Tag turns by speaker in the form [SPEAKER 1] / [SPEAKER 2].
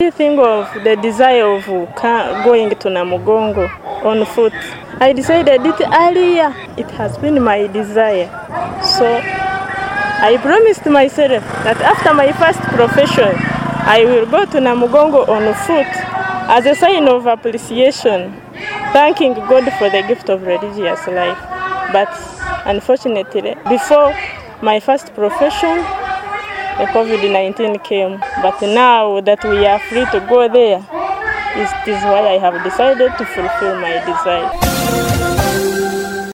[SPEAKER 1] You think of the desire of going to Namugongo on foot. I decided it earlier. It has been my desire. So I promised myself that after my first profession, I will go to Namugongo on foot as a sign of appreciation, thanking God for the gift of religious life. But unfortunately, before my first profession, the COVID-19 came. But now that we are free to go there, it is why I have decided to fulfill my desire.